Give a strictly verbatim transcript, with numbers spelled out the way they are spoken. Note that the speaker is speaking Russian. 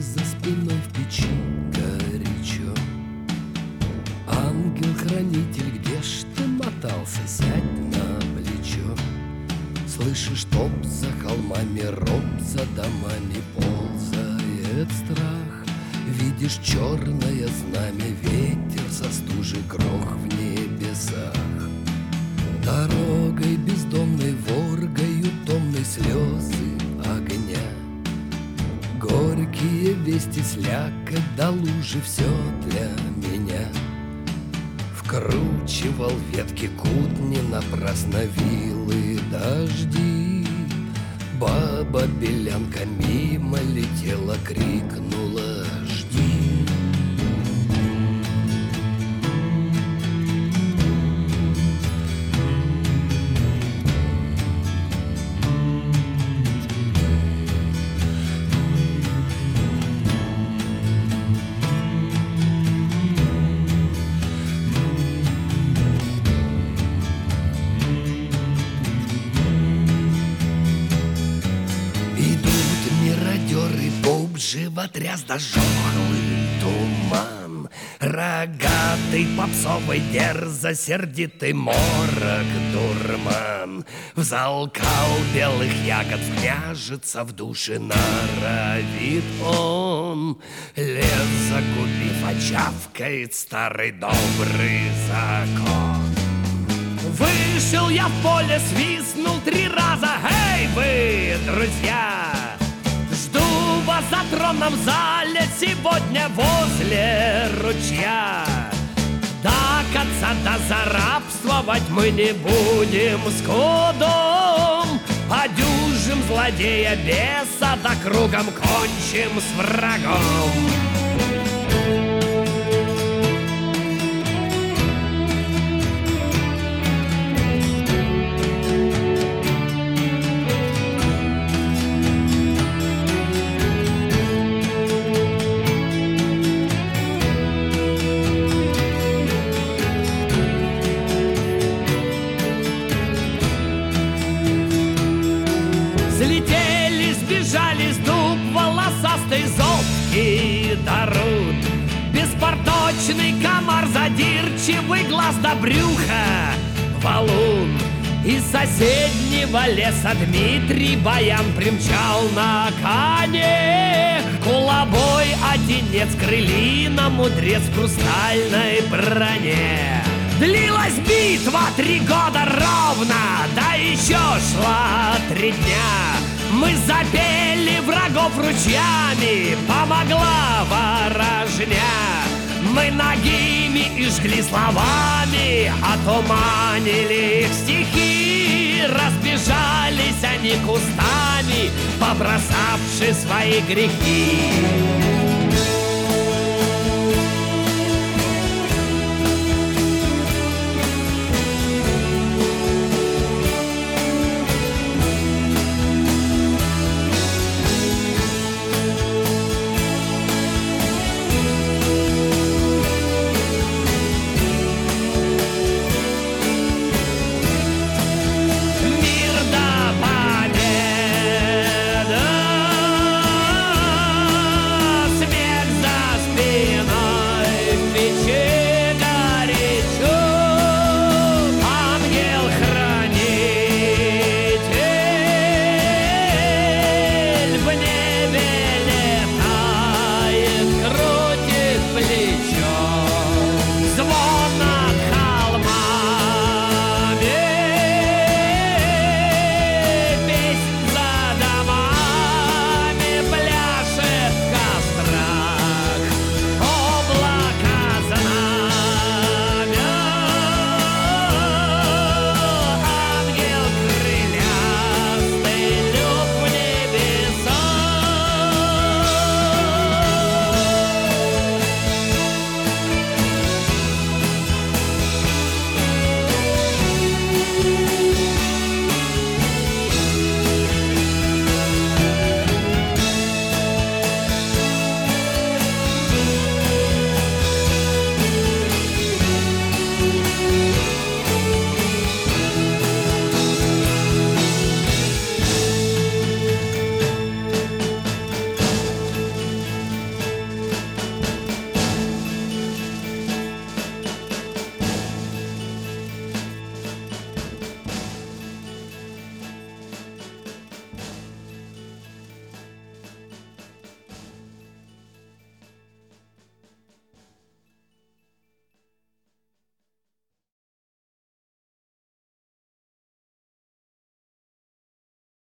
за спиной в печи горячо. Ангел-хранитель, где ж ты мотался? Сядь на плечо. Слышишь, топ за холмами, роб за домами ползает страх. Видишь черное знамя, ветер со стужи, грох в небесах. Дорогой бездомной воргою томной слезы огня. Горькие вести, слякоть до лужи, все для меня. Вкручивал ветки кутни, напрасно вилы дожди. Баба-белянка мимо летела, крикнула: жди. Животряс да жохлый туман, рогатый попсовый дерза, сердитый морок дурман. Взалкал белых ягод, вкняжится в душе норовит он. Лес загубив, очавкает старый добрый закон. Вышел я в поле, свистнул три раза: эй, вы, друзья! Жду вас за тронном зале сегодня возле ручья. До конца дозарабствовать мы не будем скудом. Подюжим злодея беса, да кругом кончим с врагом. Слетели, сбежали с дуб волосастый, золкий дарут. Беспорточный комар, задирчивый глаз до брюха валун. Из соседнего леса Дмитрий Баян примчал на коне. Кулобой, одинец, крылина, мудрец в хрустальной броне. Длилась битва три года ровно, да еще шла три дня. Мы запели врагов ручьями, помогла ворожня. Мы нагими и жгли словами, отуманили их стихи. Разбежались они кустами, побросавши свои грехи.